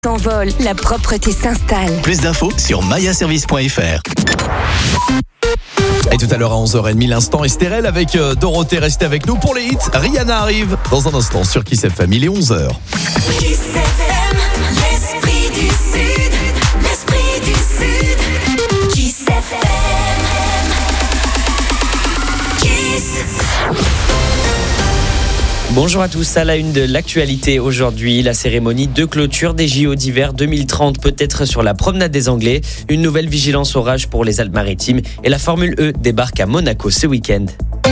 s'envole, la propreté s'installe. Plus d'infos sur mayaservice.fr. Et tout à l'heure à 11h30, l'instant Estérel avec Dorothée. Restez avec nous pour les hits. Rihanna arrive dans un instant sur Kiss FM. Il est 11h. Kiss FM, l'esprit du Sud, l'esprit du Sud. Kiss FM, Kiss. Bonjour à tous, à la une de l'actualité aujourd'hui, la cérémonie de clôture des JO d'hiver 2030 peut être sur la promenade des Anglais. Une nouvelle vigilance orage pour les Alpes-Maritimes et la Formule E débarque à Monaco ce week-end.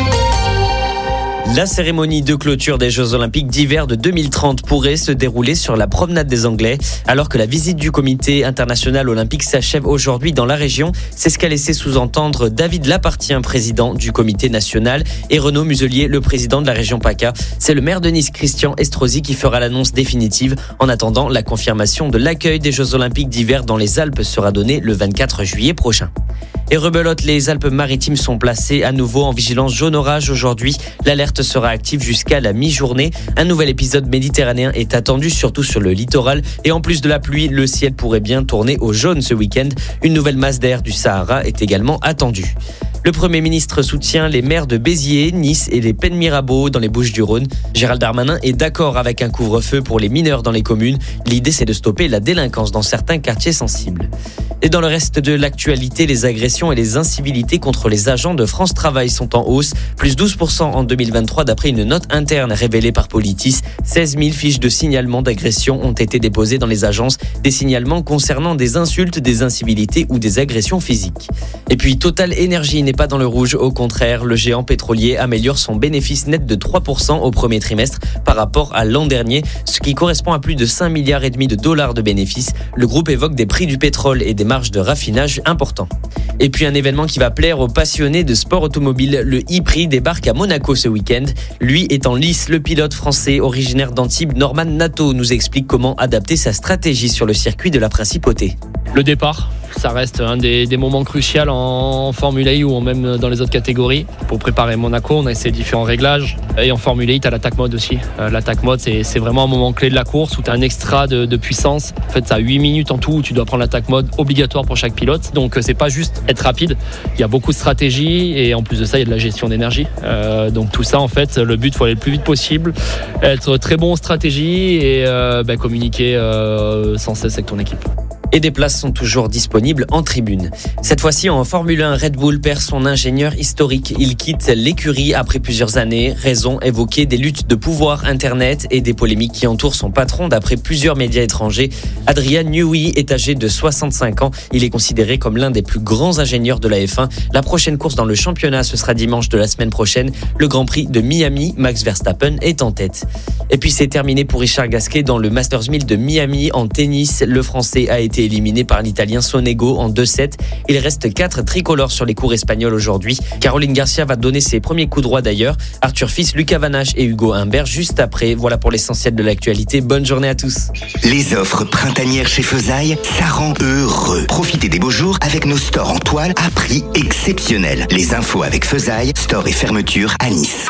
La cérémonie de clôture des Jeux Olympiques d'hiver de 2030 pourrait se dérouler sur la promenade des Anglais. Alors que la visite du comité international olympique s'achève aujourd'hui dans la région, c'est ce qu'a laissé sous-entendre David Lapartien, président du comité national, et Renaud Muselier, le président de la région PACA. C'est le maire de Nice, Christian Estrosi, qui fera l'annonce définitive. En attendant, la confirmation de l'accueil des Jeux Olympiques d'hiver dans les Alpes sera donnée le 24 juillet prochain. Et rebelote, les Alpes-Maritimes sont placées à nouveau en vigilance jaune orage aujourd'hui. L'alerte sera active jusqu'à la mi-journée. Un nouvel épisode méditerranéen est attendu, surtout sur le littoral. Et en plus de la pluie, le ciel pourrait bien tourner au jaune ce week-end. Une nouvelle masse d'air du Sahara est également attendue. Le Premier ministre soutient les maires de Béziers, Nice et les Pennes Mirabeau dans les Bouches-du-Rhône. Gérald Darmanin est d'accord avec un couvre-feu pour les mineurs dans les communes. L'idée, c'est de stopper la délinquance dans certains quartiers sensibles. Et dans le reste de l'actualité, les agressions et les incivilités contre les agents de France Travail sont en hausse, plus 12% en 2023 d'après une note interne révélée par Politis. 16 000 fiches de signalement d'agression ont été déposées dans les agences, des signalements concernant des insultes, des incivilités ou des agressions physiques. Et puis Total Energy n'est pas dans le rouge, au contraire, le géant pétrolier améliore son bénéfice net de 3% au premier trimestre par rapport à l'an dernier, ce qui correspond à plus de 5,5 milliards de dollars de bénéfices. Le groupe évoque des prix du pétrole et des marges de raffinage importants. Et puis un événement qui va plaire aux passionnés de sport automobile, le e-Prix débarque à Monaco ce week-end. Lui est en lice, le pilote français originaire d'Antibes, Norman Nato, nous explique comment adapter sa stratégie sur le circuit de la Principauté. Le départ, ça reste un des moments cruciaux en Formule E ou même dans les autres catégories. Pour préparer Monaco, on a essayé différents réglages. Et en Formule E, tu as l'attaque mode aussi. L'attaque mode, c'est vraiment un moment clé de la course où tu as un extra de puissance. En fait, tu as 8 minutes en tout où tu dois prendre l'attaque mode obligatoire pour chaque pilote. Donc, c'est pas juste être rapide. Il y a beaucoup de stratégie et en plus de ça, il y a de la gestion d'énergie. Donc, tout ça, en fait, le but, il faut aller le plus vite possible, être très bon en stratégie et communiquer sans cesse avec ton équipe. Et des places sont toujours disponibles en tribune. Cette fois-ci, en Formule 1, Red Bull perd son ingénieur historique. Il quitte l'écurie après plusieurs années. Raison évoquée des luttes de pouvoir Internet et des polémiques qui entourent son patron d'après plusieurs médias étrangers. Adrian Newey est âgé de 65 ans. Il est considéré comme l'un des plus grands ingénieurs de la F1. La prochaine course dans le championnat, ce sera dimanche de la semaine prochaine. Le Grand Prix de Miami, Max Verstappen est en tête. Et puis c'est terminé pour Richard Gasquet dans le Masters 1000 de Miami en tennis. Le Français a été éliminé par l'Italien Sonego en 2-7. Il reste 4 tricolores sur les cours espagnols aujourd'hui. Caroline Garcia va donner ses premiers coups droits d'ailleurs. Arthur Fils, Lucas Vanache et Hugo Humbert juste après. Voilà pour l'essentiel de l'actualité. Bonne journée à tous. Les offres printanières chez Feuzaille, ça rend heureux. Profitez des beaux jours avec nos stores en toile à prix exceptionnel. Les infos avec Feuzaille, store et fermeture à Nice.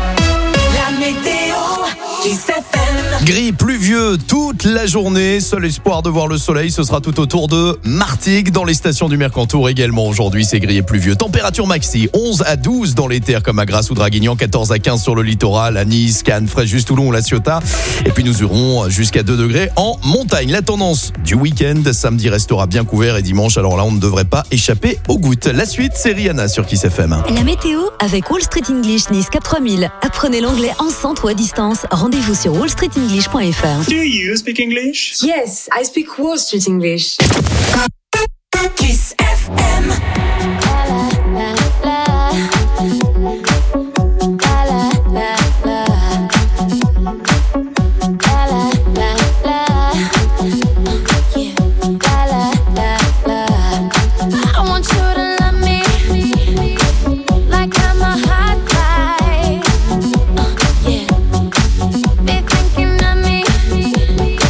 La météo, Kiss FM. Gris, pluvieux toute la journée. Seul espoir de voir le soleil, ce sera tout autour de Martigues dans les stations du Mercantour également. Aujourd'hui, c'est gris et pluvieux. Température maxi, 11 à 12 dans les terres comme à Grasse ou Draguignan, 14 à 15 sur le littoral, à Nice, Cannes, Fréjus, Toulon, La Ciotat. Et puis nous irons jusqu'à 2 degrés en montagne. La tendance du week-end, samedi restera bien couvert et dimanche, alors là, on ne devrait pas échapper aux gouttes. La suite, c'est Rihanna sur Kiss FM. La météo avec Wall Street English Nice Cap 3000. Apprenez l'anglais en centre ou à distance. Rendez-vous sur wallstreetenglish.fr. Do you speak English? Yes, I speak Wall Street English. Kiss FM.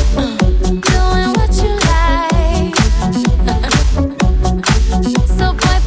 So boy,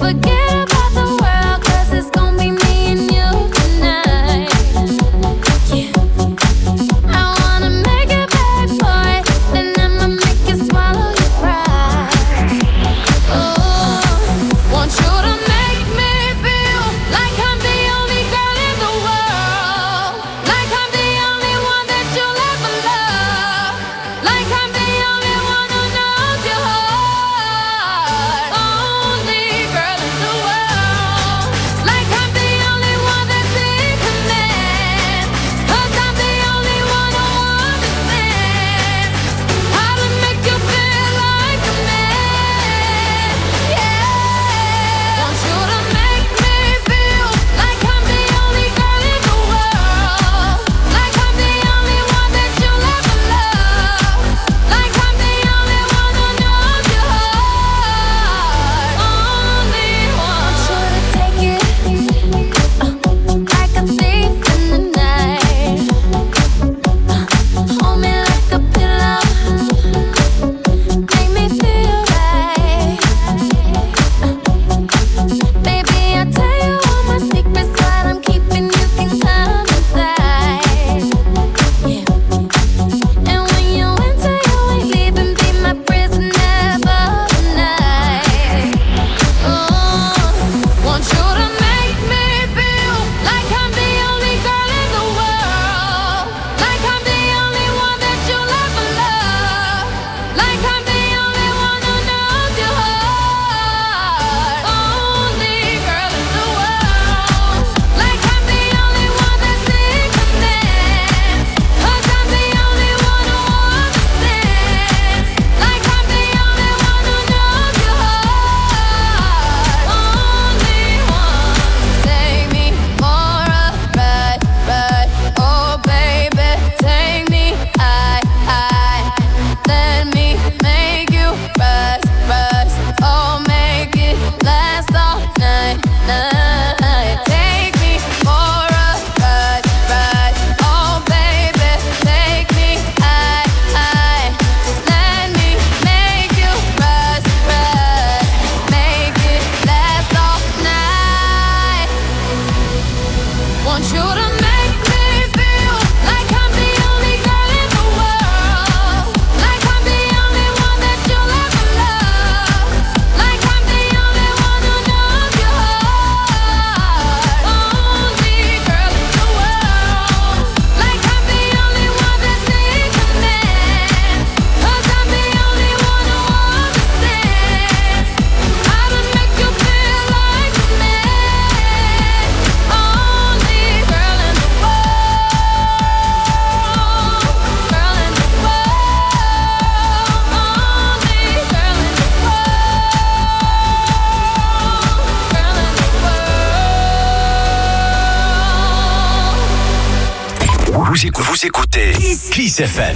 Vous écoutez Kiss FM.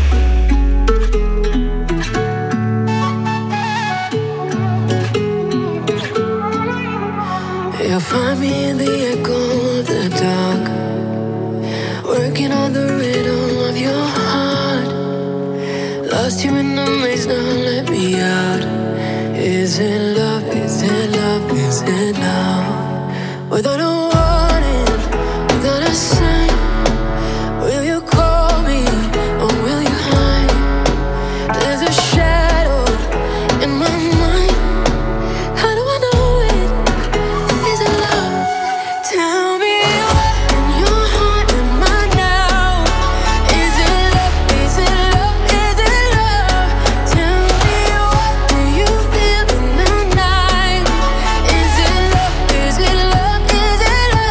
You'll find me in the echo of the dark, working on the rhythm of your heart. Lost you in the maze, now let me out. Is it love, is it love, is it love? Without a warning, without a sign, will you call me or will you hide? There's a shadow in my mind. How do I know it? Is it love? Tell me what in your heart am I now? Is it love? Is it love? Is it love? Tell me what do you feel in the night? Is it love? Is it love? Is it love?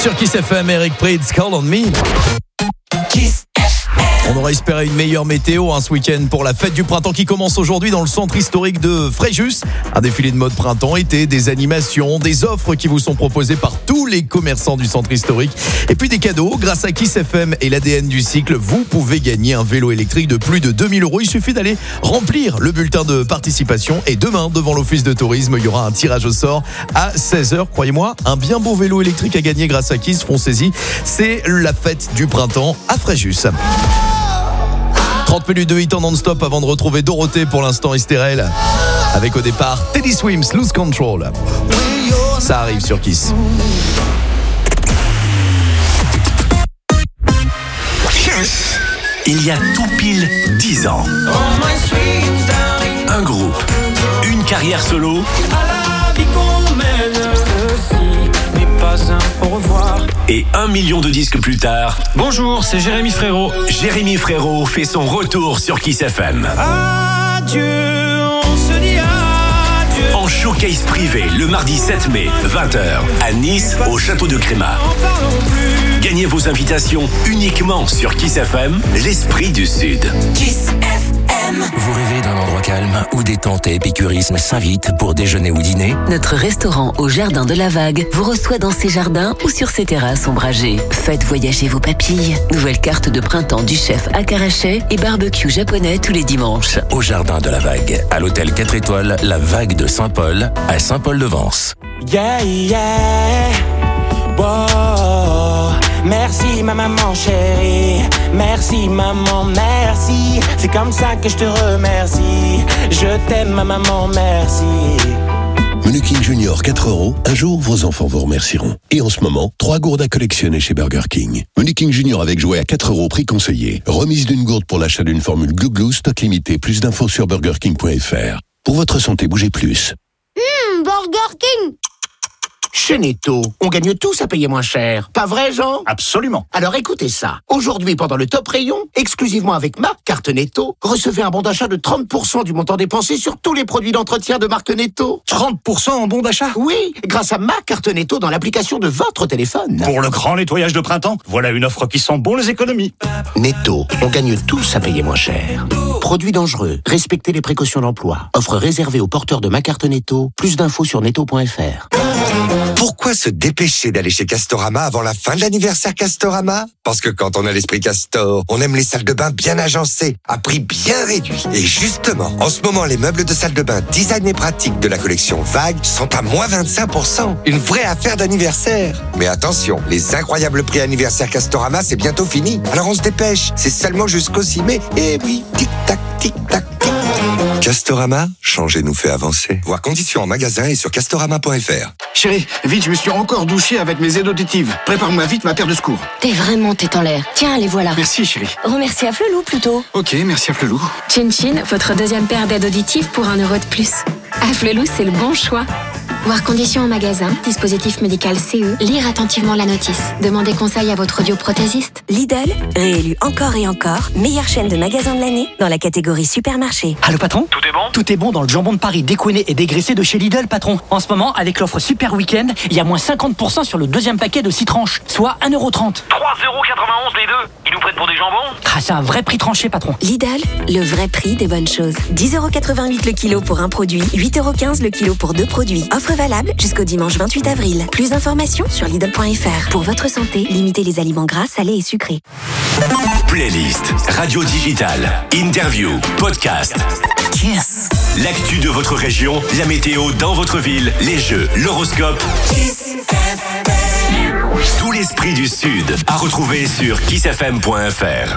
sur Kiss FM, Eric Prydz, Call on Me. Kiss FM. On aurait espéré une meilleure météo ce week-end pour la fête du printemps qui commence aujourd'hui dans le centre historique de Fréjus. Un défilé de mode printemps-été, des animations, des offres qui vous sont proposées par tous les commerçants du centre historique. Et puis des cadeaux. Grâce à Kiss FM et l'ADN du cycle, vous pouvez gagner un vélo électrique de plus de 2000 €. Il suffit d'aller remplir le bulletin de participation. Et demain, devant l'office de tourisme, il y aura un tirage au sort à 16h. Croyez-moi, un bien beau vélo électrique à gagner grâce à Kiss. Foncez-y. C'est la fête du printemps à Fréjus. 30 minutes de hit en non-stop avant de retrouver Dorothée pour l'instant Estérel. Avec au départ Teddy Swims, Lose Control. Ça arrive sur Kiss. Il y a tout pile 10 ans. Un groupe, une carrière solo. Et 1 million de disques plus tard. Bonjour, c'est Jérémy Frérot. Jérémy Frérot fait son retour sur Kiss FM. Adieu, on se dit adieu. En showcase privé le mardi 7 mai, 20h, à Nice, au château de Crémat. Gagnez vos invitations uniquement sur Kiss FM, l'esprit du Sud. Kiss FM. Vous rêvez d'un endroit calme où détente et épicurisme s'invitent pour déjeuner ou dîner? Notre restaurant au Jardin de la Vague vous reçoit dans ses jardins ou sur ses terrasses ombragées. Faites voyager vos papilles. Nouvelle carte de printemps du chef Akaraché et barbecue japonais tous les dimanches. Au Jardin de la Vague, à l'hôtel 4 étoiles, la Vague de Saint-Paul, à Saint-Paul-de-Vence. Yeah, yeah. Wow. Merci ma maman chérie. Merci maman, merci. C'est comme ça que je te remercie. Je t'aime ma maman, merci. Menu King Junior 4 €. Un jour, vos enfants vous remercieront. Et en ce moment, 3 gourdes à collectionner chez Burger King. Menu King Junior avec jouet à 4 €, prix conseillé. Remise d'une gourde pour l'achat d'une formule Glou Glou, stock limité. Plus d'infos sur burgerking.fr. Pour votre santé, bougez plus. Burger King. Chez Netto, on gagne tous à payer moins cher. Pas vrai, Jean? Absolument. Alors écoutez ça. Aujourd'hui, pendant le top rayon, exclusivement avec ma carte Netto, recevez un bon d'achat de 30% du montant dépensé sur tous les produits d'entretien de marque Netto. 30% en bon d'achat? Oui, grâce à ma carte Netto dans l'application de votre téléphone. Pour le grand nettoyage de printemps, voilà une offre qui sent bon les économies. Netto, on gagne tous à payer moins cher. Produits dangereux, respectez les précautions d'emploi. Offre réservée aux porteurs de ma carte Netto. Plus d'infos sur netto.fr. Pourquoi se dépêcher d'aller chez Castorama avant la fin de l'anniversaire Castorama? Parce que quand on a l'esprit Castor, on aime les salles de bain bien agencées, à prix bien réduit. Et justement, en ce moment, les meubles de salle de bain design et pratique de la collection Vague sont à moins 25%. Une vraie affaire d'anniversaire. Mais attention, les incroyables prix anniversaire Castorama, c'est bientôt fini. Alors on se dépêche, c'est seulement jusqu'au 6 mai. Et oui, tic-tac, tic-tac, tic. Castorama, changer nous fait avancer. Voir conditions en magasin et sur castorama.fr. Chérie, vite, je me suis encore douché avec mes aides auditives. Prépare-moi vite ma paire de secours. T'es vraiment tête en l'air. Tiens, les voilà. Merci, chérie. Remercie à Flelou plutôt. Ok, merci à Flelou. Chin Chin, votre deuxième paire d'aides auditives pour 1 € de plus. À Flelou, c'est le bon choix. Voir conditions en magasin, dispositif médical CE, lire attentivement la notice. Demandez conseil à votre audioprothésiste. Lidl, réélu encore et encore, meilleure chaîne de magasins de l'année dans la catégorie supermarché. Allô patron? Tout est bon? Tout est bon dans le jambon de Paris découiné et dégraissé de chez Lidl, patron. En ce moment, avec l'offre Super Week-end, il y a moins 50% sur le deuxième paquet de 6 tranches, soit 1,30 €. 3,91 € les deux. Ils nous prennent pour des jambons? Ah, c'est un vrai prix tranché, patron. Lidl, le vrai prix des bonnes choses. 10,88 € le kilo pour un produit, 8,15 € le kilo pour 2 produits. Offre valable jusqu'au dimanche 28 avril. Plus d'informations sur Lidl.fr. Pour votre santé, limitez les aliments gras, salés et sucrés. Playlist, radio digitale, interview, podcast. Kiss. L'actu de votre région, la météo dans votre ville, les jeux, l'horoscope. Kiss FM. Tout l'esprit du Sud à retrouver sur kissfm.fr.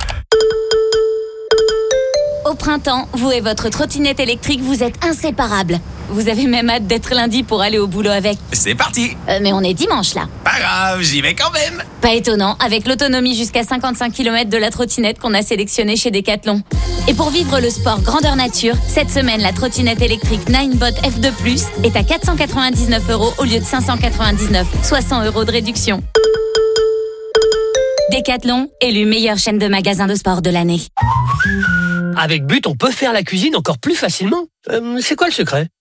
Au printemps, vous et votre trottinette électrique, vous êtes inséparables. Vous avez même hâte d'être lundi pour aller au boulot avec. C'est parti. Mais on est dimanche là. Pas grave, j'y vais quand même. Pas étonnant, avec l'autonomie jusqu'à 55 km de la trottinette qu'on a sélectionnée chez Decathlon. Et pour vivre le sport grandeur nature, cette semaine, la trottinette électrique Ninebot F2+, est à 499 € au lieu de 599, soit 100 € de réduction. Decathlon, élu meilleure chaîne de magasins de sport de l'année. Avec But, on peut faire la cuisine encore plus facilement. C'est quoi le secret ?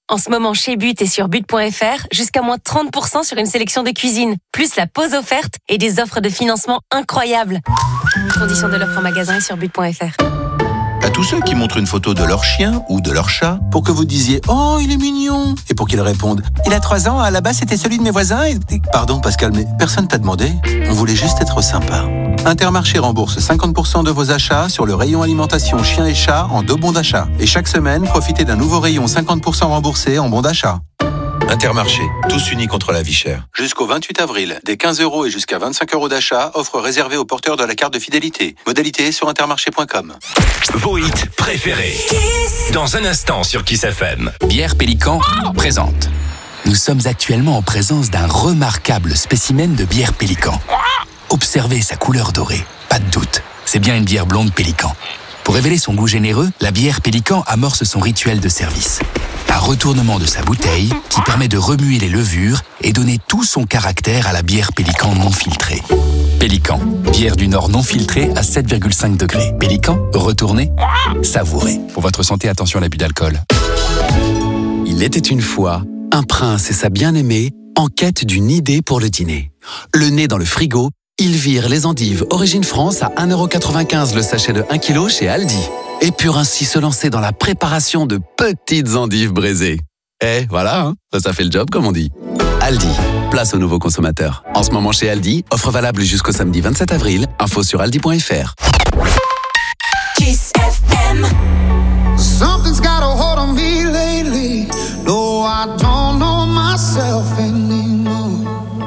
En ce moment, chez But et sur But.fr, jusqu'à moins 30% sur une sélection de cuisine, plus la pause offerte et des offres de financement incroyables. Conditions de l'offre en magasin et sur But.fr. À tous ceux qui montrent une photo de leur chien ou de leur chat pour que vous disiez « Oh, il est mignon !» et pour qu'ils répondent « Il a 3 ans, à la base c'était celui de mes voisins et... » Pardon Pascal, mais personne t'a demandé. On voulait juste être sympa. Intermarché rembourse 50% de vos achats sur le rayon alimentation chien et chat en 2 bons d'achat. Et chaque semaine, profitez d'un nouveau rayon 50% remboursé en bons d'achat. Intermarché, tous unis contre la vie chère. Jusqu'au 28 avril, des 15 € et jusqu'à 25 € d'achat, offre réservée aux porteurs de la carte de fidélité. Modalité sur intermarché.com. Vos hits préférés. Dans un instant sur Kiss FM. Bière Pélican présente. Nous sommes actuellement en présence d'un remarquable spécimen de bière Pélican. Observez sa couleur dorée. Pas de doute, c'est bien une bière blonde Pélican. Pour révéler son goût généreux, la bière Pélican amorce son rituel de service. Un retournement de sa bouteille qui permet de remuer les levures et donner tout son caractère à la bière Pélican non filtrée. Pélican, bière du Nord non filtrée à 7,5 degrés. Pélican, retournez, savourez. Pour votre santé, attention à l'abus d'alcool. Il était une fois un prince et sa bien-aimée en quête d'une idée pour le dîner. Le nez dans le frigo, ils virent les endives Origine France à 1,95 € le sachet de 1 kg chez Aldi. Et purent ainsi se lancer dans la préparation de petites endives braisées. Eh, voilà, hein, ça fait le job comme on dit. Aldi, place aux nouveaux consommateurs. En ce moment chez Aldi, offre valable jusqu'au samedi 27 avril. Info sur aldi.fr. Kiss FM. Something's got a hold on me lately. No, I don't know myself anymore.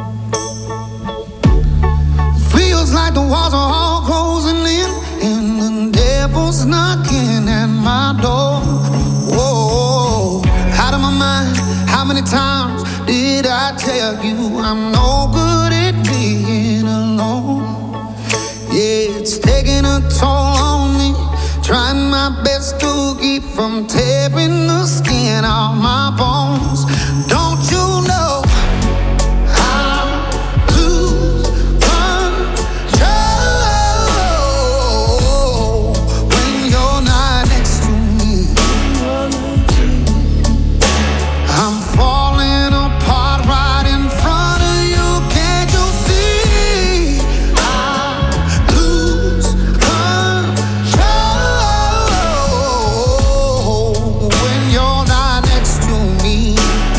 Feels like the walls are all closing in, and the devil's knocking at my door. Whoa, out of my mind. How many times did I tell you I'm no good at being alone? Yeah, it's taking a toll on me. Trying my best to keep from tearing the skin off my bones. Don't you know I lose control when you're not next to me? I'm falling apart right in front of you. Can't you see? I lose control when you're not next to me.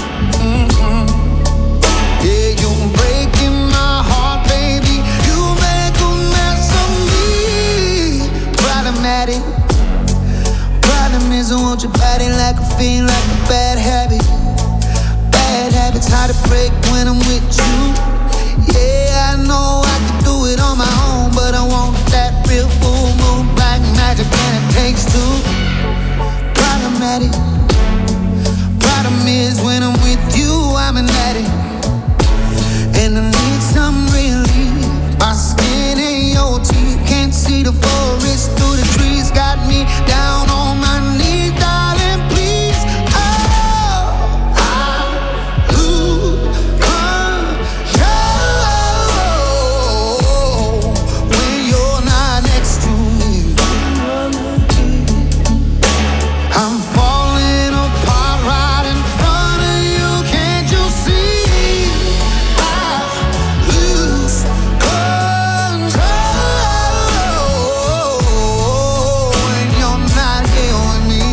Yeah, you're breaking my heart, baby. You make a mess of me. Problematic. Problem is I want your body like a fiend, like a bad habit. Bad habits hard to break when I'm with you. Yeah, I know I can do it on my own, but I want that real full moon black magic, and it takes two. Problematic. Problem is when I'm with you, I'm an addict, and I need some relief. My skin and your teeth can't see the forest through the trees. Got me down on my knees, darling, please. Oh, I lose control when you're not next to me. I'm falling apart right in front of you. Can't you see? I lose control when you're not here with me.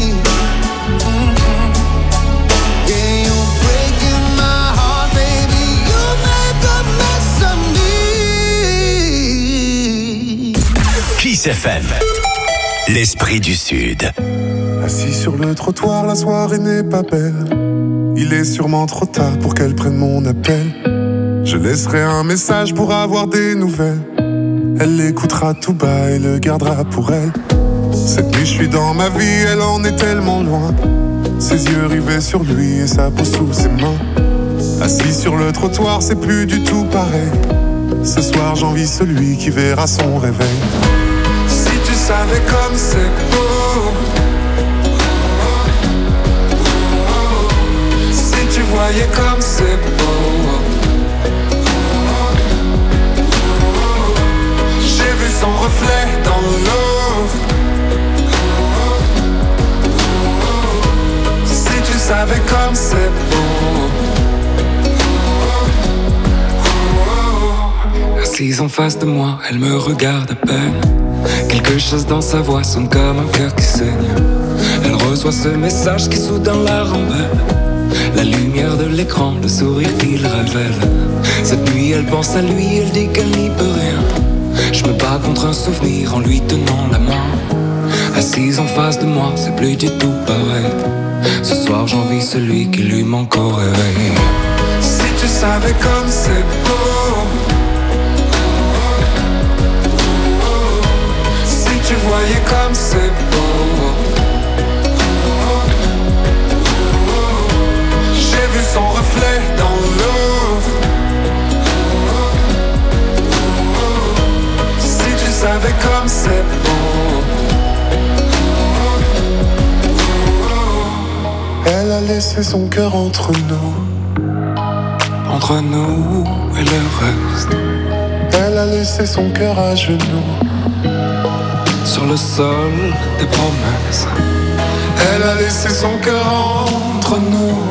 Yeah, you're breaking my heart, baby. You make a mess of me. Kiss FM. L'esprit du Sud. Assis sur le trottoir, la soirée n'est pas belle. Il est sûrement trop tard pour qu'elle prenne mon appel. Je laisserai un message pour avoir des nouvelles. Elle l'écoutera tout bas et le gardera pour elle. Cette nuit je suis dans ma vie, elle en est tellement loin. Ses yeux rivés sur lui et sa peau sous ses mains. Assis sur le trottoir, c'est plus du tout pareil. Ce soir j'envie celui qui verra son réveil. Si tu savais comme c'est beau, si tu voyais comme c'est beau. J'ai vu son reflet dans l'eau. Si tu savais comme c'est Assise en face de moi, elle me regarde à peine. Quelque chose dans sa voix sonne comme un cœur qui saigne. Elle reçoit ce message qui soudain la rend belle. La lumière de l'écran, le sourire qu'il révèle. Cette nuit elle pense à lui, elle dit qu'elle n'y peut rien. Je me bats contre un souvenir en lui tenant la main. Assise en face de moi, c'est plus du tout pareil. Ce soir j'envie celui qui lui manque au réveil. Si tu savais comme c'est beau, si tu voyais comme c'est beau. J'ai vu son reflet dans l'eau. Si tu savais comme c'est beau. Elle a laissé son cœur entre nous et le reste. Elle a laissé son cœur à genoux sur le sol des promesses. Elle a laissé son cœur entre nous.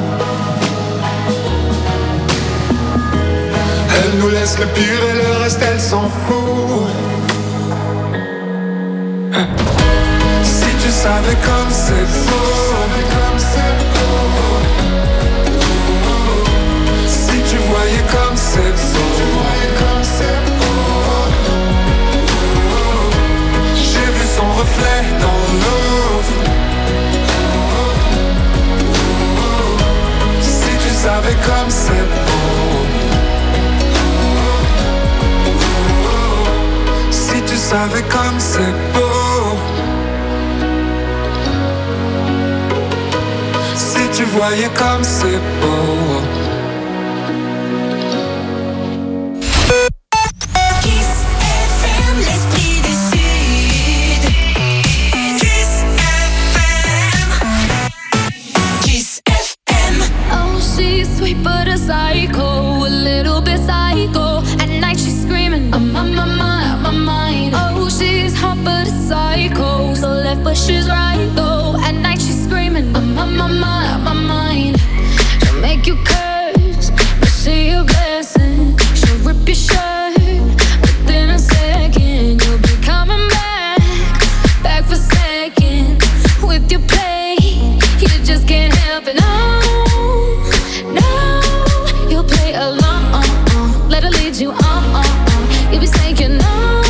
Elle nous laisse le pire et le reste elle s'en fout. Si tu savais comme c'est beau. Si tu voyais comme c'est beau. J'ai vu son reflet dans l'eau. Si tu savais comme c'est beau. Si tu savais comme c'est beau. Si tu voyais comme c'est beau. But she's right though. At night she's screaming, I'm on my mind. She'll make you curse, but see a blessing. She'll rip your shirt within a second. You'll be coming back for seconds. With your play, you just can't help it. No, you'll play along. Let her lead you on. You'll be saying no,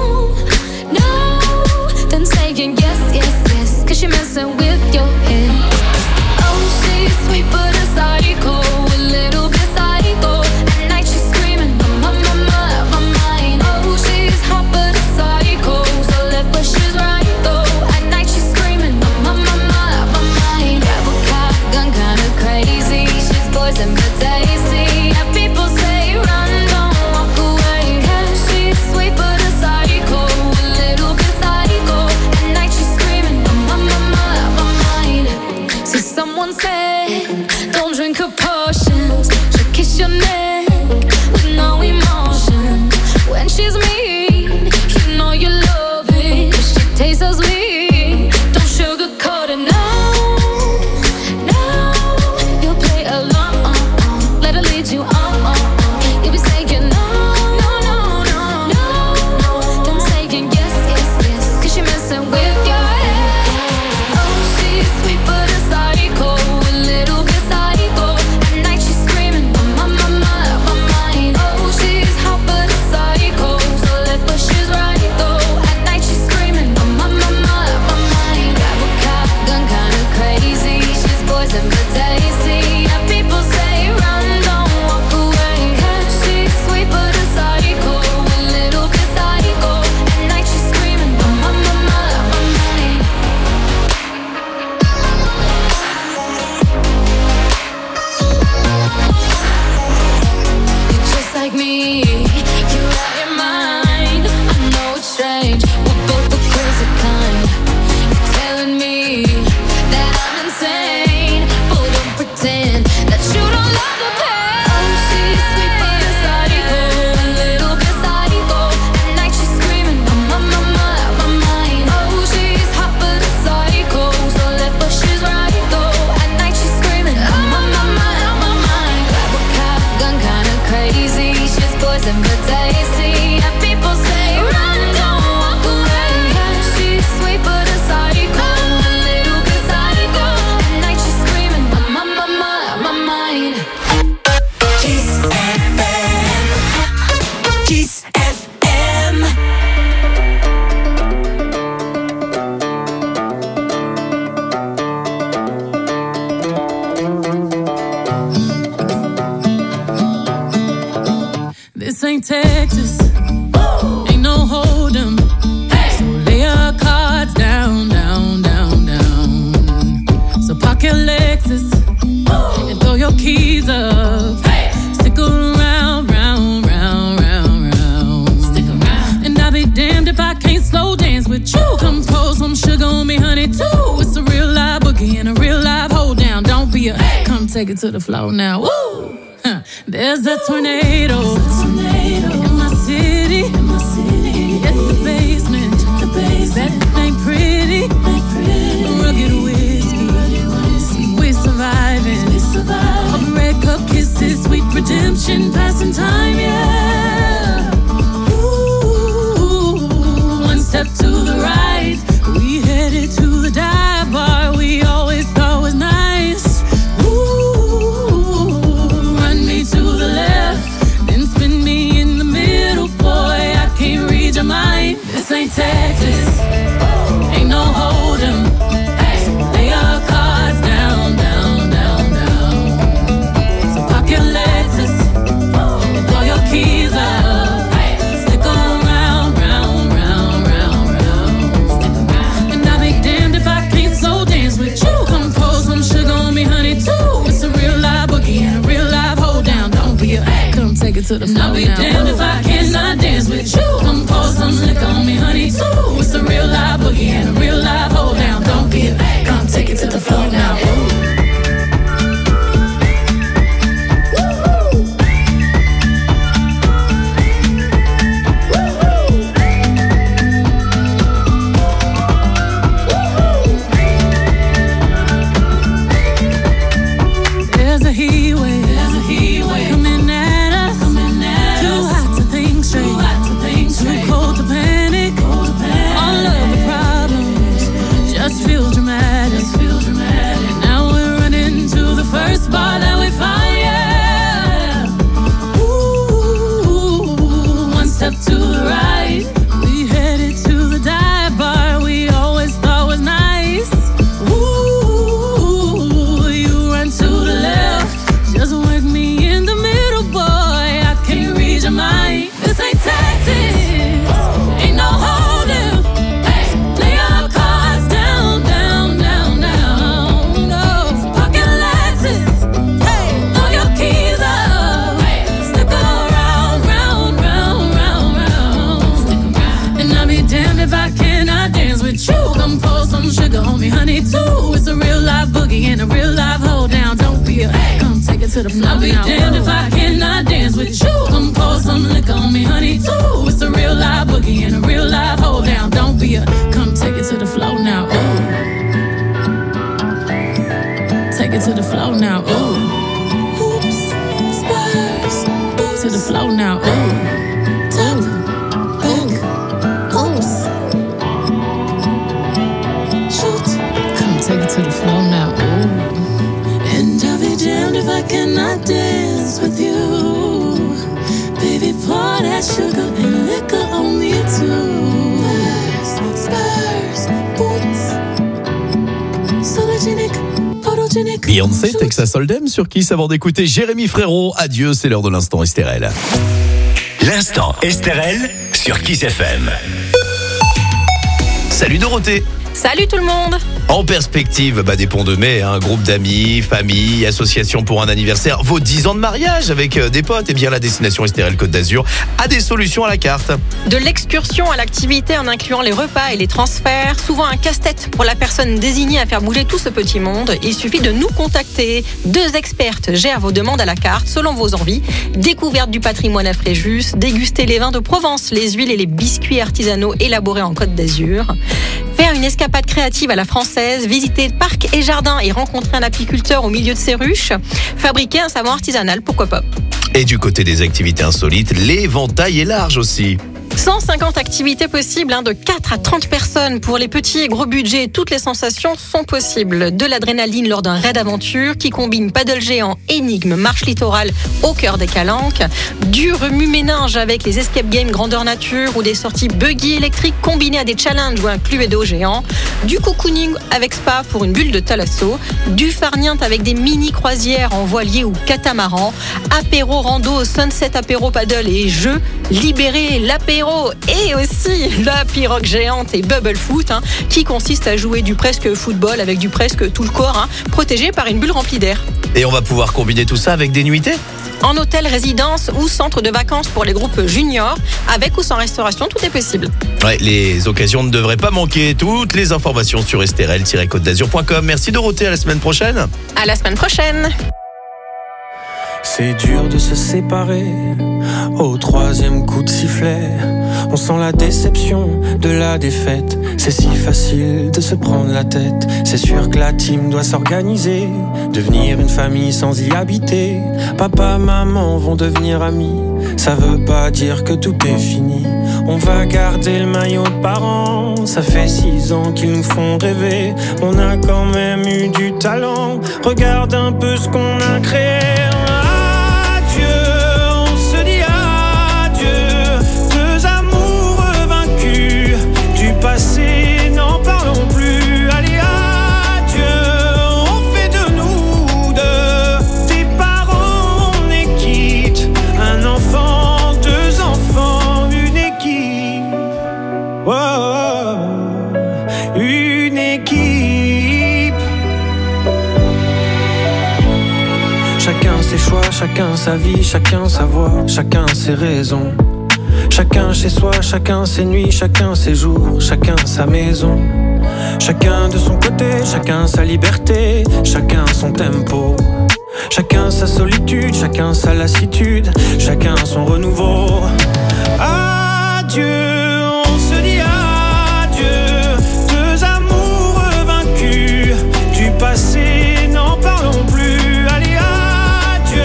then saying yes. Cause she messing with your head. Oh, she's sweet but a psycho, a little bit psycho. At night she's screaming, I'm on my mind. Oh, she's hot but a psycho, so left but she's right though. At night she's screaming, I'm on my mind. Grab a cop, gun kinda crazy. She's poison but tasty. And people say run, don't walk away. Yeah, she's sweet but a psycho, a little bit psycho. At night she's screaming, see someone said, don't drink her potions. She'll kiss your neck with no emotion. When she's mean, you know you love it. She tastes so sweet, don't sugarcoat it. No, you'll play along. Let her lead you on. You'll be saying no, then saying yes. Cause she messing with your head. Oh, she's sweet but a psycho, a little bit psycho. At night she's screaming, I'm on my mind. Oh, she's hot but a psycho, so left but she's right though. At night she's screaming, I'm on my mind. Grab a cop, gun kinda crazy. She's poison but tasty. And people say run, don't walk away. Cause she's sweet but a psycho, a little bit psycho. At night she's screaming, I'm on my mind. You're just like me, you're out your mind. I know it's strange, we're both the crazy kind. You're telling me that I'm insane, but don't pretend that you don't love the pain. Oh, she's sweet but a psycho, a little bit psycho. At night she's screaming, I'm on my mind. Oh, she's hot but a psycho, so left but she's right though. At night she's screaming, I'm on my mind. Grab a cop, gun kinda crazy. She's poison ain't Texas. Ain't no hold 'em. So lay your cards down, down, down, down. So park your Lexus and throw your keys up. Stick around, round, round, round, round. Stick around. And I'll be damned if I can't slow dance with you. Come pour some sugar on me, honey, too. It's a real live boogie and a real live hold down. Don't be a come take it to the floor now. Woo! There's a tornado in my city. At the basement, that ain't pretty. Rugged whiskey, we surviving. All the red cup kisses, sweet redemption, passing time, yeah. Ooh, one step to the right, we headed to the dive bar we always thought was nice. To the left, then spin me in the middle, boy, I can't read your mind. This ain't Texas, ain't no hold 'em. Lay your cards down, down, down, down. So park your Lexus and throw your keys up. Stick around, round, round, round, round. And I'll be damned if I can't slow dance with you. Come pour some sugar on me, honey, too. It's a real live boogie and a real live hold down. Don't be a come take it to the floor. I'll be damned if I cannot dance with you. Come pour some liquor on me, honey, too. It's a real live boogie and a real live hold down. Don't be a come take it to the floor now. There's a heat wave coming at us. Too hot to think straight, too cold to panic. All of the problems just feel dramatic. Now we're running to the first bar that we find, yeah. Ooh, one step to the right, we headed to the dive bar we always thought was nice. Ooh, you run to the left, just work me in the middle, boy, I can't read your mind. This ain't Texas, ain't no hold 'em. Lay your cards down, down, down, down. Go, park your Lexus, throw your keys up. Stick around, round, round, round, round. And I'll be damned if I cannot dance with you. Come pour some sugar on me, honey, too. It's a real live boogie and a real live hold down. Don't be a come take it to the floor. I'll be damned if I cannot dance with you. Come pour some liquor on me, honey, too. It's a real live boogie and a real live hold down. Don't be a come take it to the floor now. Ooh. Take it to the floor now. Ooh. Hoops, spurs, to the floor now. Ooh. Tap, back, hoops. Shoot, come take it to the floor now. Ooh. And I'll be damned if I cannot dance with you. Baby, pour that sugar and liquor on me too. Spurs, boots, sologenic, photogenic. Beyoncé, Texas Hold'em sur Kiss avant d'écouter Jérémy Frérot. Adieu, c'est l'heure de l'instant Estérel. L'instant Estérel sur Kiss FM. Salut Dorothée. Salut tout le monde. En perspective des ponts de mai, un groupe d'amis, famille, association pour un anniversaire, vos 10 ans de mariage avec des potes, et bien la destination Estérel Côte d'Azur a des solutions à la carte. De l'excursion à l'activité en incluant les repas et les transferts, souvent un casse-tête pour la personne désignée à faire bouger tout ce petit monde. Il suffit de nous contacter. 2 expertes gèrent vos demandes à la carte selon vos envies. Découverte du patrimoine à Fréjus, déguster les vins de Provence, les huiles et les biscuits artisanaux élaborés en Côte d'Azur. Faire une escapade créative à la française, visiter parcs et jardins et rencontrer un apiculteur au milieu de ses ruches. Fabriquer un savon artisanal, pourquoi pas. Et du côté des activités insolites, l'éventail est large aussi. 150 activités possibles, de 4 à 30 personnes. Pour les petits et gros budgets, toutes les sensations sont possibles. De l'adrénaline lors d'un raid aventure qui combine paddle géant, énigme, marche littorale au cœur des calanques. Du remue-ménage avec les escape games grandeur nature ou des sorties buggy électriques combinées à des challenges ou un cluedo géant. Du cocooning avec spa pour une bulle de thalasso. Du farniente avec des mini croisières en voilier ou catamaran. Apéro rando, sunset apéro paddle et jeux. Libérer l'apéro et aussi la pirogue géante et bubble foot qui consiste à jouer du presque football avec du presque tout le corps protégé par une bulle remplie d'air. Et on va pouvoir combiner tout ça avec des nuitées ? En hôtel, résidence ou centre de vacances pour les groupes juniors, avec ou sans restauration, tout est possible. Ouais, les occasions ne devraient pas manquer. Toutes les informations sur strl-côte-d'azur.com. Merci Dorothée, à la semaine prochaine. À la semaine prochaine. C'est dur de se séparer au 3e coup de sifflet. On sent la déception de la défaite. C'est si facile de se prendre la tête. C'est sûr que la team doit s'organiser, devenir une famille sans y habiter. Papa, maman vont devenir amis. Ça veut pas dire que tout est fini. On va garder le maillot de parents. Ça fait 6 ans qu'ils nous font rêver. On a quand même eu du talent. Regarde un peu ce qu'on a créé. Passé, n'en parlons plus. Allez, adieu, on fait de nous deux des parents, on est quitte. Un enfant, 2 enfants, une équipe. Oh, une équipe. Chacun ses choix, chacun sa vie, chacun sa voix, chacun ses raisons. Chacun chez soi, chacun ses nuits, chacun ses jours, chacun sa maison. Chacun de son côté, chacun sa liberté, chacun son tempo. Chacun sa solitude, chacun sa lassitude, chacun son renouveau. Adieu, on se dit adieu. 2 amours vaincus, du passé, n'en parlons plus. Allez, adieu.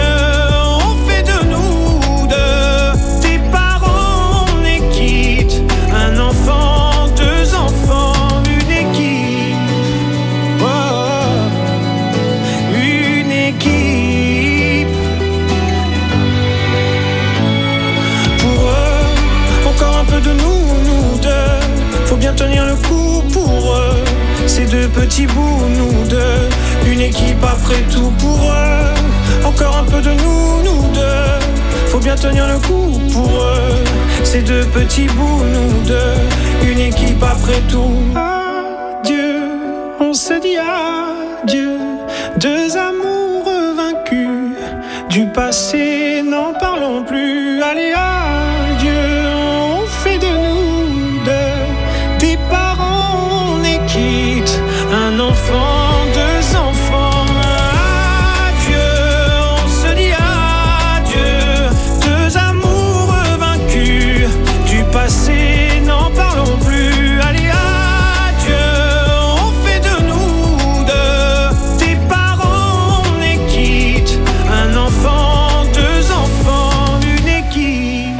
Tenir le coup pour eux, ces 2 petits bouts, nous deux, une équipe après tout pour eux. Encore un peu de nous deux, faut bien tenir le coup pour eux, ces 2 petits bouts, nous deux, une équipe après tout. Adieu, on se dit adieu, 2 amours vaincus, du passé n'en parlons plus. Allez, adieu, on fait de nous deux des parents, on est quitte. Un enfant, 2 enfants. Adieu, on se dit adieu. 2 amours vaincus, du passé n'en parlons plus. Allez, adieu, on fait de nous deux des parents, on est quitte. Un enfant, 2 enfants, une équipe.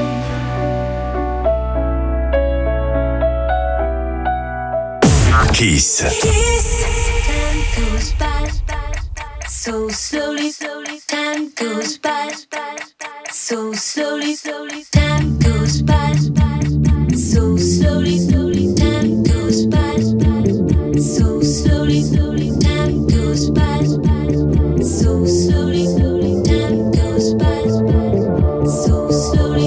Kiss. Time goes by so slowly, time goes by so slowly, time goes by so slowly, time goes by so slowly, time goes by so slowly, time goes by so slowly.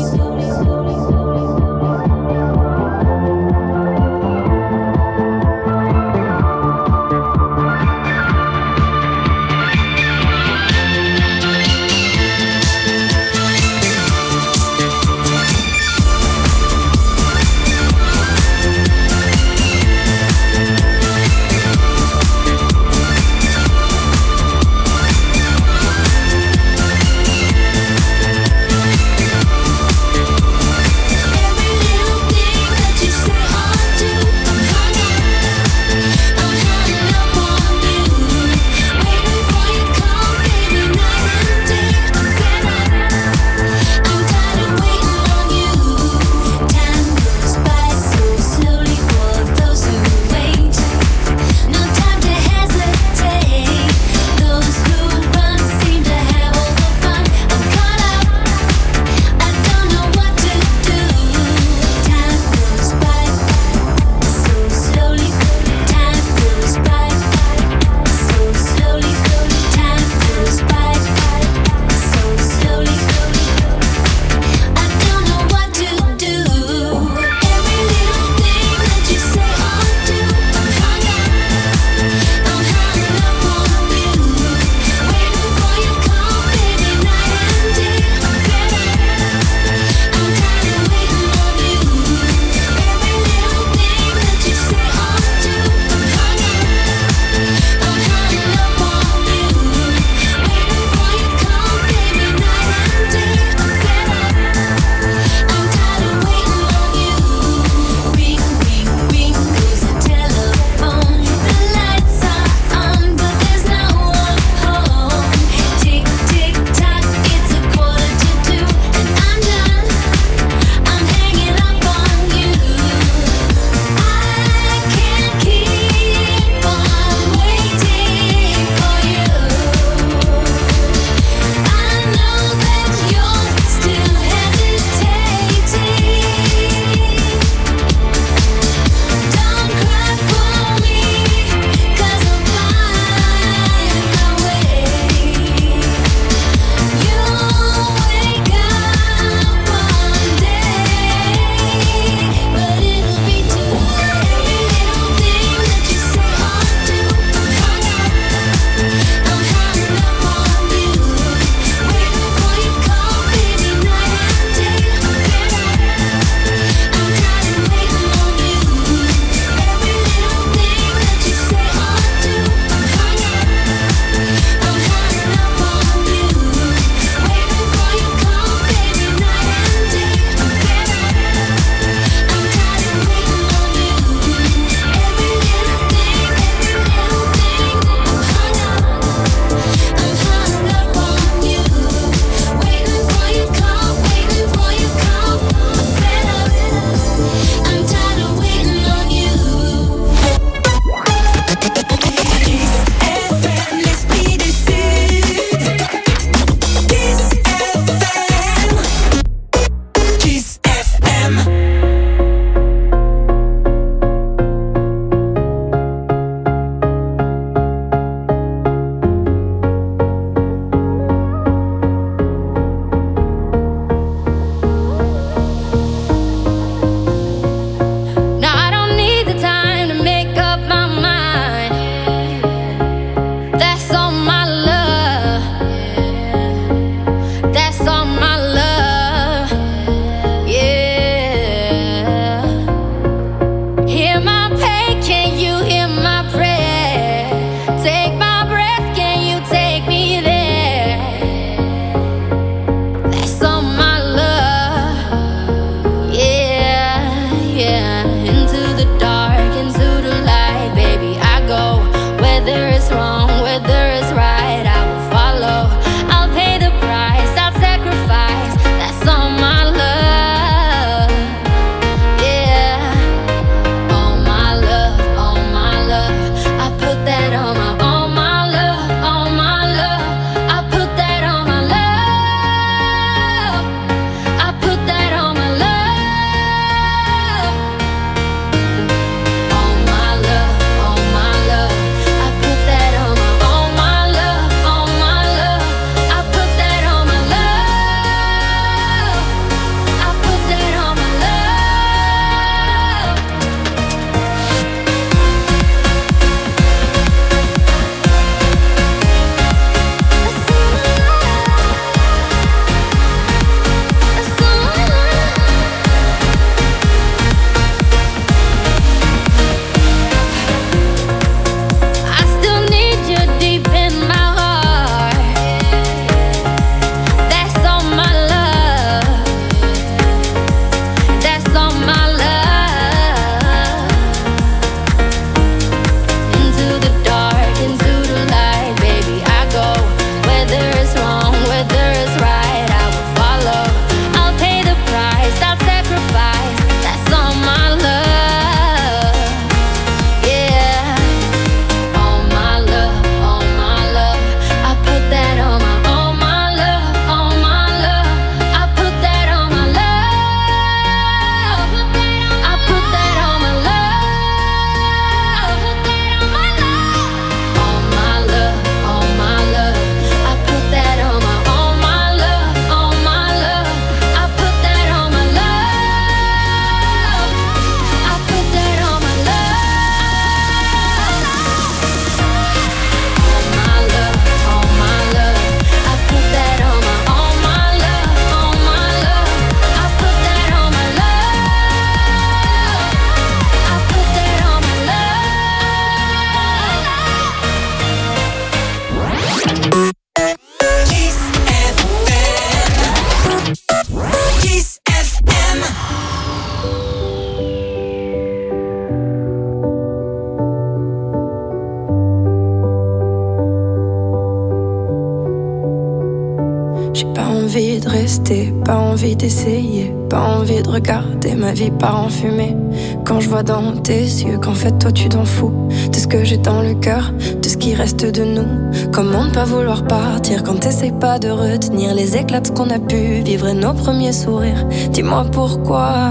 envie d'essayer, pas envie de regarder ma vie part en fumée. Quand je vois dans tes yeux qu'en fait toi tu t'en fous de ce que j'ai dans le cœur, de ce qui reste de nous. Comment ne pas vouloir partir quand t'essayes pas de retenir les éclats de ce qu'on a pu vivre et nos premiers sourires. Dis-moi pourquoi.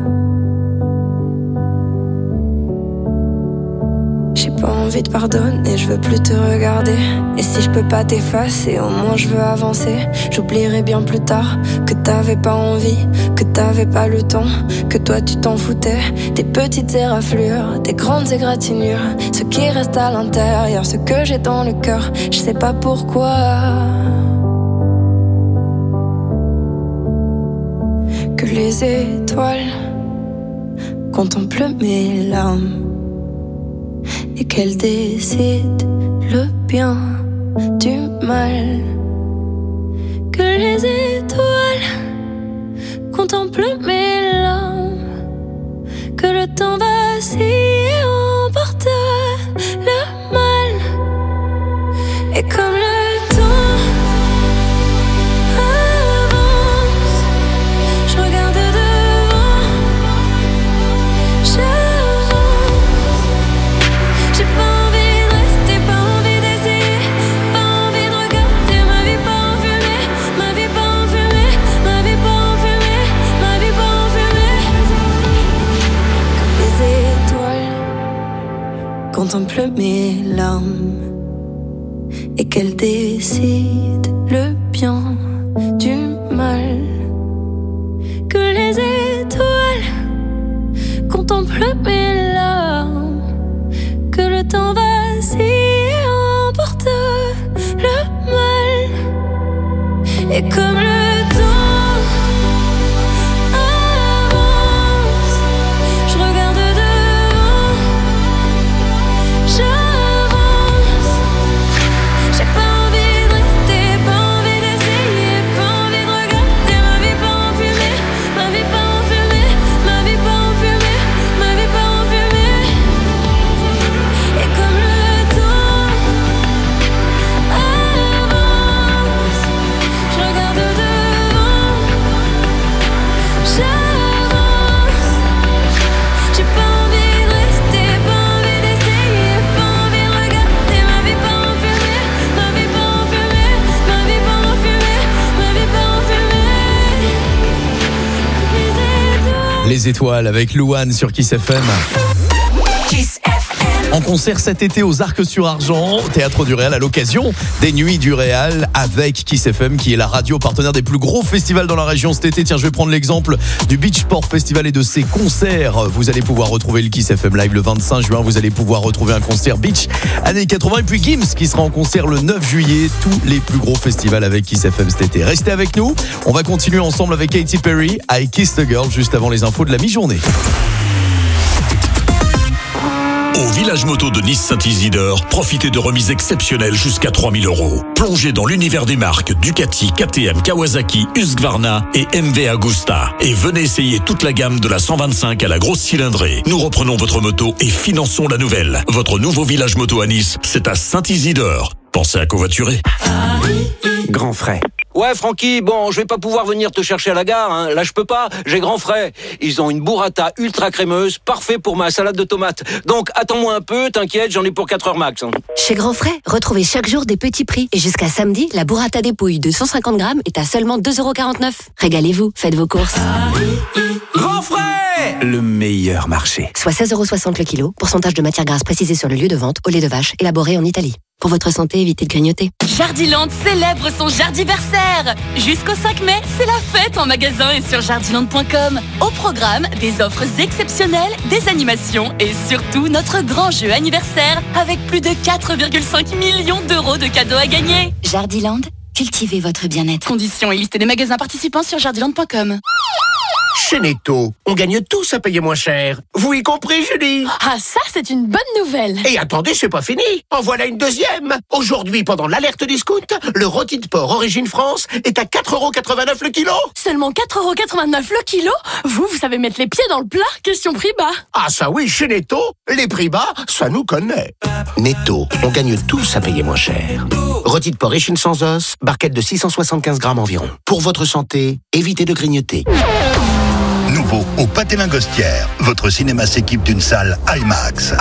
J'ai pas envie de pardonner, je veux plus te regarder. Et si je peux pas t'effacer, au moins je veux avancer. J'oublierai bien plus tard que t'avais pas envie, que t'avais pas le temps, que toi tu t'en foutais. Des petites éraflures, des grandes égratignures, ce qui reste à l'intérieur, ce que j'ai dans le cœur, je sais pas pourquoi. Que les étoiles contemplent mes larmes et qu'elle décide le bien du mal. Que les étoiles contemplent mes larmes, que le temps vacille et emporte le mal. Et comme le temps avance, je regarde devant, j'ai pas envie de rester, pas envie d'essayer, pas envie de regarder ma vie pas en fumée, ma vie pas en fumée, ma vie pas en fumée, ma vie pas en fumée. Comme les étoiles contemplent mes larmes et qu'elles décident le bien du mal. Que les étoiles contemplent mes larmes, que le temps vacille et emporte le mal. Et comme le temps avance, je regarde devant, j'avance. J'ai pas envie de rester, pas envie d'essayer, pas envie de regarder ma vie pas en fumée, ma vie pas en fumée, ma vie pas en fumée, ma vie pas en fumée. Et comme le temps avance, je regarde devant, j'avance. J'ai pas envie de rester, pas envie d'essayer, pas envie de regarder ma vie pas en fumée, ma vie pas en fumée, ma vie pas en fumée, ma vie pas en fumée. Les étoiles avec Louane sur Kiss FM. En concert cet été aux Arcs-sur-Argent, Théâtre du Réal, à l'occasion des Nuits du Réal avec Kiss FM, qui est la radio partenaire des plus gros festivals dans la région cet été. Tiens, je vais prendre l'exemple du Beachport Festival et de ses concerts. Vous allez pouvoir retrouver le Kiss FM Live le 25 juin. Vous allez pouvoir retrouver un concert Beach années 80. Et puis Gims qui sera en concert le 9 juillet. Tous les plus gros festivals avec Kiss FM cet été. Restez avec nous. On va continuer ensemble avec Katy Perry, I Kissed a Girl, juste avant les infos de la mi-journée. Au village moto de Nice-Saint-Isidore, profitez de remises exceptionnelles jusqu'à 3 000 €. Plongez dans l'univers des marques Ducati, KTM, Kawasaki, Husqvarna et MV Agusta. Et venez essayer toute la gamme de la 125 à la grosse cylindrée. Nous reprenons votre moto et finançons la nouvelle. Votre nouveau village moto à Nice, c'est à Saint-Isidore. Pensez à covoiturer. Grand frais. Ouais, Francky, bon, je vais pas pouvoir venir te chercher à la gare, hein. Là, je peux pas, j'ai Grand Frais. Ils ont une burrata ultra crémeuse, parfait pour ma salade de tomates. Donc, attends-moi un peu, t'inquiète, j'en ai pour 4 heures max. Hein. Chez Grand Frais, retrouvez chaque jour des petits prix. Et jusqu'à samedi, la burrata des pouilles de 150 grammes est à seulement 2,49 €. Régalez-vous, faites vos courses. Grand Frais, le meilleur marché. Soit 16,60 € le kilo, pourcentage de matière grasse précisé sur le lieu de vente, au lait de vache, élaboré en Italie. Pour votre santé, évitez de grignoter. Jardiland célèbre son Jardiversaire. Jusqu'au 5 mai, c'est la fête en magasin et sur jardiland.com. Au programme, des offres exceptionnelles, des animations et surtout notre grand jeu anniversaire avec plus de 4,5 millions d'euros de cadeaux à gagner. Jardiland, cultivez votre bien-être. Conditions et liste des magasins participants sur jardiland.com. Chez Netto, on gagne tous à payer moins cher. Vous y compris, Julie? Ah, ça, c'est une bonne nouvelle. Et attendez, c'est pas fini. En voilà une deuxième. Aujourd'hui, pendant l'alerte discount, le rôti de porc Origine France est à 4,89€ le kilo. Seulement 4,89€ le kilo? Vous savez mettre les pieds dans le plat? Question prix bas. Ah ça oui, chez Netto, les prix bas, ça nous connaît. Netto, on gagne tous à payer moins cher. Rôti de porc échine sans os, barquette de 675 grammes environ. Pour votre santé, évitez de grignoter. Nouveau au Pâté Lingostière, votre cinéma s'équipe d'une salle IMAX.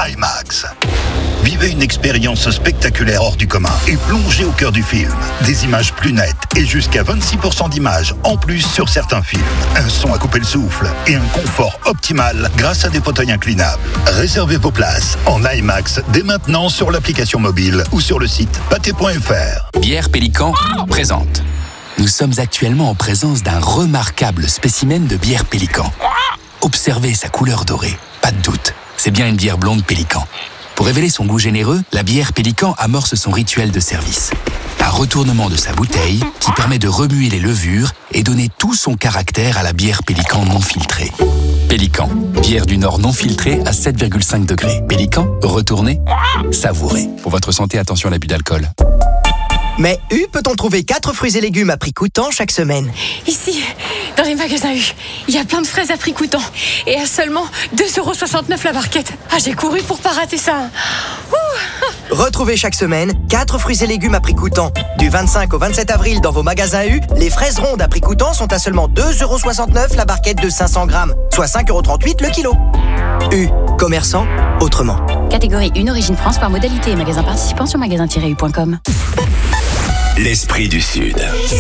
Vivez une expérience spectaculaire hors du commun et plongez au cœur du film. Des images plus nettes et jusqu'à 26% d'images en plus sur certains films. Un son à couper le souffle et un confort optimal grâce à des fauteuils inclinables. Réservez vos places en IMAX dès maintenant sur l'application mobile ou sur le site pâté.fr. Bière Pélican présente. Nous sommes actuellement en présence d'un remarquable spécimen de bière Pélican. Observez sa couleur dorée. Pas de doute, c'est bien une bière blonde Pélican. Pour révéler son goût généreux, la bière Pélican amorce son rituel de service. Un retournement de sa bouteille qui permet de remuer les levures et donner tout son caractère à la bière Pélican non filtrée. Pélican, bière du Nord non filtrée à 7,5 degrés. Pélican, retournez, savourez. Pour votre santé, attention à l'abus d'alcool. Mais U peut-on trouver 4 fruits et légumes à prix coûtant chaque semaine? Ici, dans les magasins U, il y a plein de fraises à prix coûtant. Et à seulement 2,69€ la barquette. Ah, j'ai couru pour pas rater ça. Ouh. Retrouvez chaque semaine 4 fruits et légumes à prix coûtant. Du 25 au 27 avril dans vos magasins U, les fraises rondes à prix coûtant sont à seulement 2,69€ la barquette de 500 grammes, soit 5,38€ le kilo. U, commerçant autrement. Catégorie 1 Origine France par modalité et magasin participant sur magasin-u.com. L'esprit du Sud.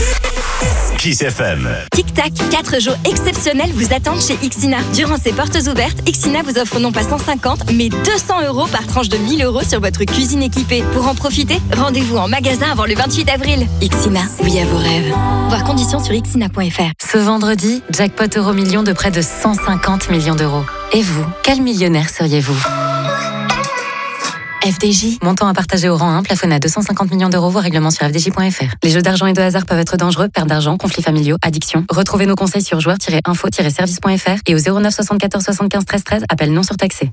Kiss FM. Tic Tac, 4 jours exceptionnels vous attendent chez Ixina. Durant ces portes ouvertes, Ixina vous offre non pas 150, mais 200€ par tranche de 1 000€ sur votre cuisine équipée. Pour en profiter, rendez-vous en magasin avant le 28 avril. Ixina, oui à vos rêves. Voir conditions sur ixina.fr. Ce vendredi, jackpot euro-million de près de 150 millions d'euros. Et vous, quel millionnaire seriez-vous ? FDJ, montant à partager au rang 1, plafonné à 250 millions d'euros, voire règlement sur fdj.fr. Les jeux d'argent et de hasard peuvent être dangereux, perte d'argent, conflits familiaux, addiction. Retrouvez nos conseils sur joueurs-info-service.fr et au 09 74 75 13 13, appel non surtaxé.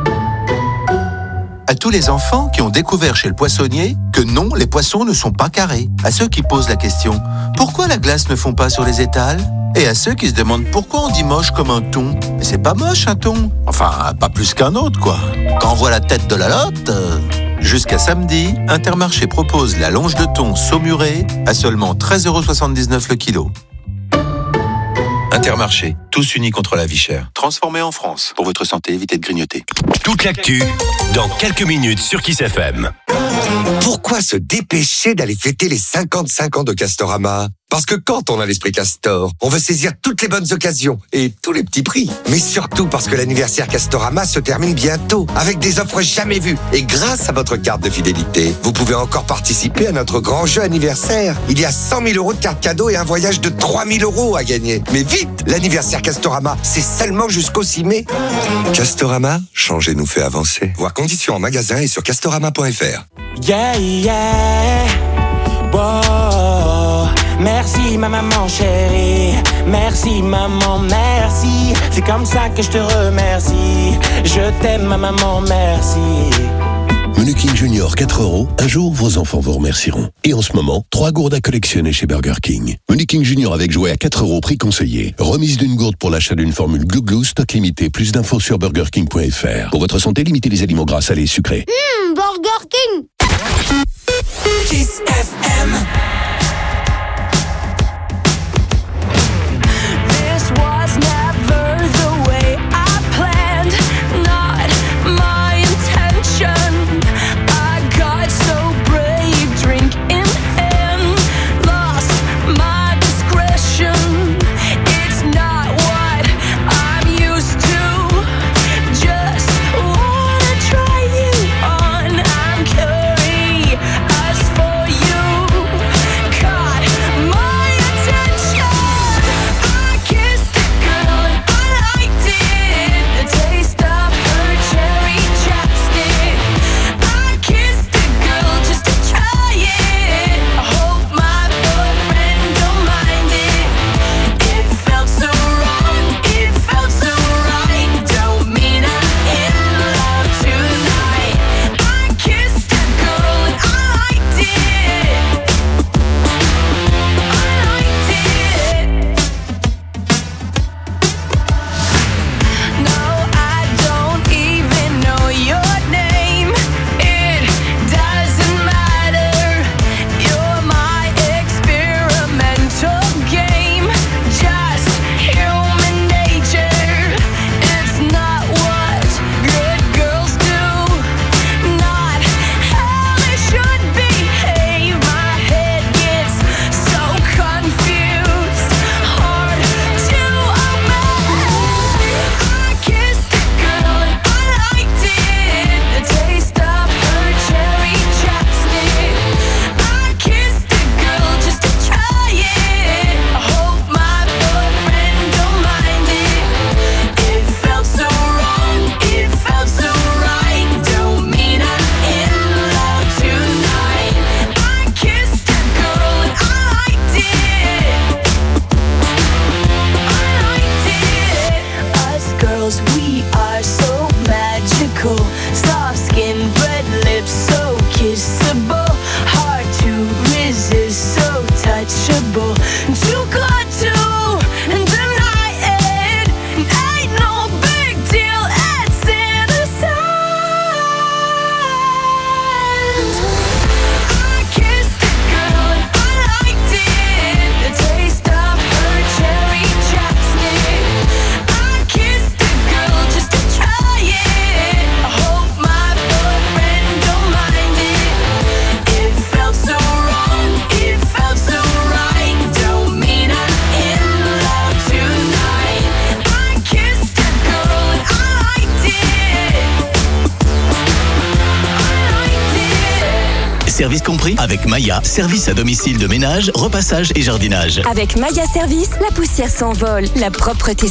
À tous les enfants qui ont découvert chez le poissonnier que non, les poissons ne sont pas carrés. À ceux qui posent la question, pourquoi la glace ne fond pas sur les étals ? Et à ceux qui se demandent pourquoi on dit moche comme un thon. Mais c'est pas moche un thon. Enfin, pas plus qu'un autre, quoi. Quand on voit la tête de la lotte... Jusqu'à samedi, Intermarché propose la longe de thon saumurée à seulement 13,79€ le kilo. Intermarché, tous unis contre la vie chère. Transformé en France. Pour votre santé, évitez de grignoter. Toute l'actu, dans quelques minutes sur Kiss FM. Pourquoi se dépêcher d'aller fêter les 55 ans de Castorama ? Parce que quand on a l'esprit Castor, on veut saisir toutes les bonnes occasions et tous les petits prix. Mais surtout parce que l'anniversaire Castorama se termine bientôt avec des offres jamais vues. Et grâce à votre carte de fidélité, vous pouvez encore participer à notre grand jeu anniversaire. Il y a 100 000 € de cartes cadeaux et un voyage de 3 000 € à gagner. Mais vite, l'anniversaire Castorama, c'est seulement jusqu'au 6 mai. Castorama, changer nous fait avancer. Voir conditions en magasin et sur castorama.fr. Yeah, yeah, wow. Merci ma maman chérie, merci maman, merci. C'est comme ça que je te remercie. Je t'aime ma maman, merci. Menu King Junior 4€, un jour vos enfants vous remercieront. Et en ce moment, 3 gourdes à collectionner chez Burger King. Menu King Junior avec jouet à 4€, prix conseillé. Remise d'une gourde pour l'achat d'une formule Glou Glou, stock limité. Plus d'infos sur burgerking.fr. Pour votre santé, limitez les aliments gras, salés et sucrés. Burger King. Kiss FM. This was never the way I planned, not my intention. I got so brave, drink in hand, lost my discretion. It's not what I'm used to, just wanna try you on. I'm curious for you. Service compris avec Maya, service à domicile de ménage, repassage et jardinage. Avec Maya Service, la poussière s'envole, la propreté